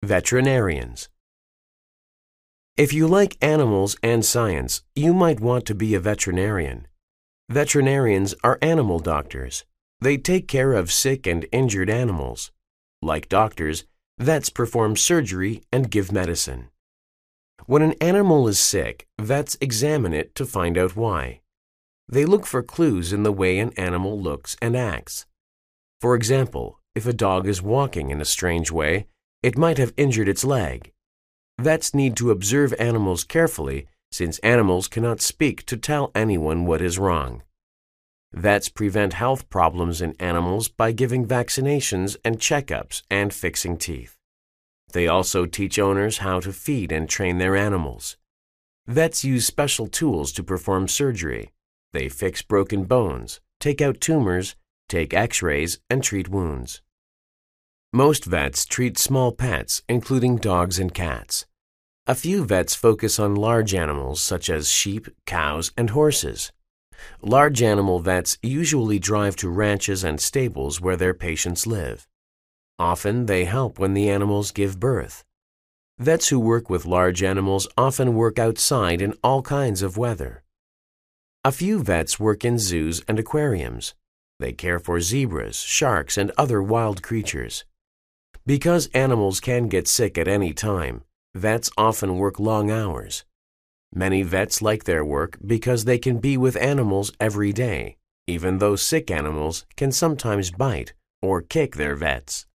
Veterinarians. If you like animals and science, you might want to be a veterinarian. Veterinarians are animal doctors. They take care of sick and injured animals. Like doctors, vets perform surgery and give medicine. When an animal is sick, vets examine it to find out why. They look for clues in the way an animal looks and acts. For example, if a dog is walking in a strange way, it might have injured its leg. Vets need to observe animals carefully since animals cannot speak to tell anyone what is wrong. Vets prevent health problems in animals by giving vaccinations and checkups and fixing teeth. They also teach owners how to feed and train their animals. Vets use special tools to perform surgery. They fix broken bones, take out tumors, take x-rays, and treat wounds. Most vets treat small pets, including dogs and cats. A few vets focus on large animals such as sheep, cows, and horses. Large animal vets usually drive to ranches and stables where their patients live. Often they help when the animals give birth. Vets who work with large animals often work outside in all kinds of weather. A few vets work in zoos and aquariums. They care for zebras, sharks, and other wild creatures. Because animals can get sick at any time, vets often work long hours. Many vets like their work because they can be with animals every day, even though sick animals can sometimes bite or kick their vets.